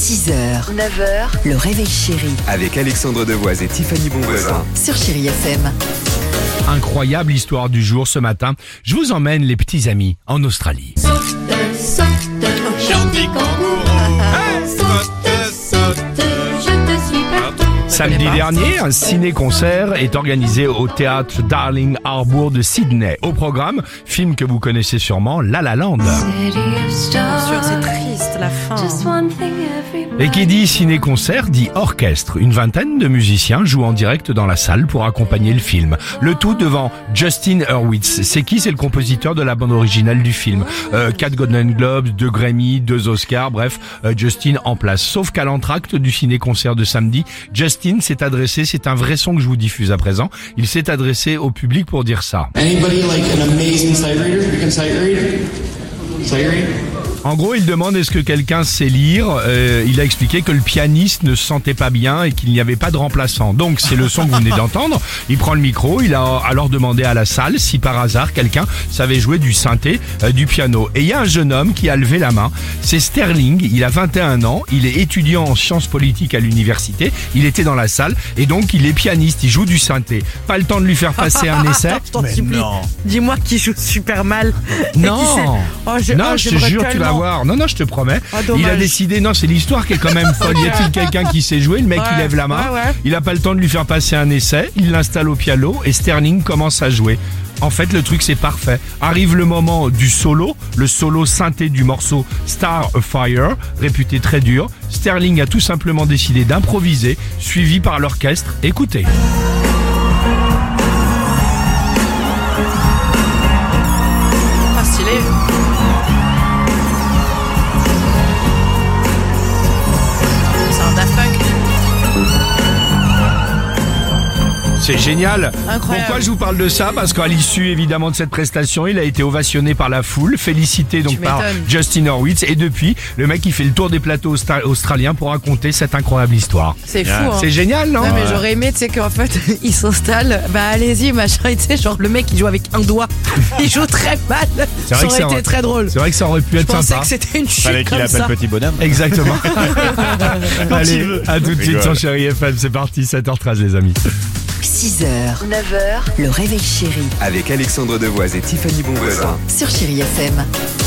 6h, 9h, le réveil chéri Avec Alexandre Devoise et Tiffany Bonvoisin. sur Chéri FM. Incroyable histoire du jour ce matin. Je vous emmène les petits amis en Australie. Samedi dernier, un ciné-concert est organisé au théâtre Darling Harbour de Sydney. Au programme, film que vous connaissez sûrement, La La Land. Bien sûr, c'est triste, la fin. Et qui dit ciné-concert dit orchestre. Une vingtaine de musiciens jouent en direct dans la salle pour accompagner le film. Le tout devant Justin Hurwitz. C'est qui? C'est le compositeur de la bande originale du film. 4 Golden Globes, 2 Grammy, 2 Oscars, bref, Justin en place. Sauf qu'à l'entracte du ciné-concert de samedi, Justin s'est adressé, c'est un vrai son que je vous diffuse à présent, il s'est adressé au public pour dire ça. Anybody like an amazing sight reader? You can sight read? Sight read? En gros, il demande est-ce que quelqu'un sait lire. Il a expliqué que le pianiste ne se sentait pas bien et qu'il n'y avait pas de remplaçant. Donc, c'est le son que vous venez d'entendre. Il prend le micro, il a alors demandé à la salle si par hasard quelqu'un savait jouer du synthé, du piano. Et il y a un jeune homme qui a levé la main. C'est Sterling, il a 21 ans, il est étudiant en sciences politiques à l'université. Il était dans la salle et donc il est pianiste, il joue du synthé. Pas le temps de lui faire passer un essai. Je t'en supplie. Dis-moi qu'il joue super mal. Non, je te jure, tu vas voir. Non, je te promets. Dommage. Il a décidé, non, c'est l'histoire qui est quand même folle. Y a-t-il quelqu'un qui sait jouer? Le mec, il lève la main. Ouais. Il a pas le temps de lui faire passer un essai. Il l'installe au piano et Sterling commence à jouer. En fait, le truc, c'est parfait. Arrive le moment du solo, le solo synthé du morceau Star a Fire, réputé très dur. Sterling a tout simplement décidé d'improviser, suivi par l'orchestre. Écoutez. Pas stylé. C'est un Daft Punk. C'est génial. Incroyable. Pourquoi je vous parle de ça? Parce qu'à l'issue évidemment de cette prestation, il a été ovationné par la foule, félicité donc Tu par m'étonnes. Justin Hurwitz, et depuis, le mec il fait le tour des plateaux australiens pour raconter cette incroyable histoire. C'est fou, hein. C'est génial, non? Non, mais j'aurais aimé, tu sais, qu'en fait, il s'installe, bah allez-y, machin, et tu sais, genre le mec il joue avec un doigt, il joue très mal. C'est Ça vrai que aurait été très drôle. C'est vrai que ça aurait pu Je être pensais sympa. que c'était une chute Fallait qu'il comme appelle ça. petit bonhomme. Exactement. Allez, veut. à tout de suite Rigole. sur Chéri FM, c'est parti, 7h13 les amis. 6h, 9h, le réveil chéri Avec Alexandre Devoise et Tiffany Bonvoisin. sur Chéri FM.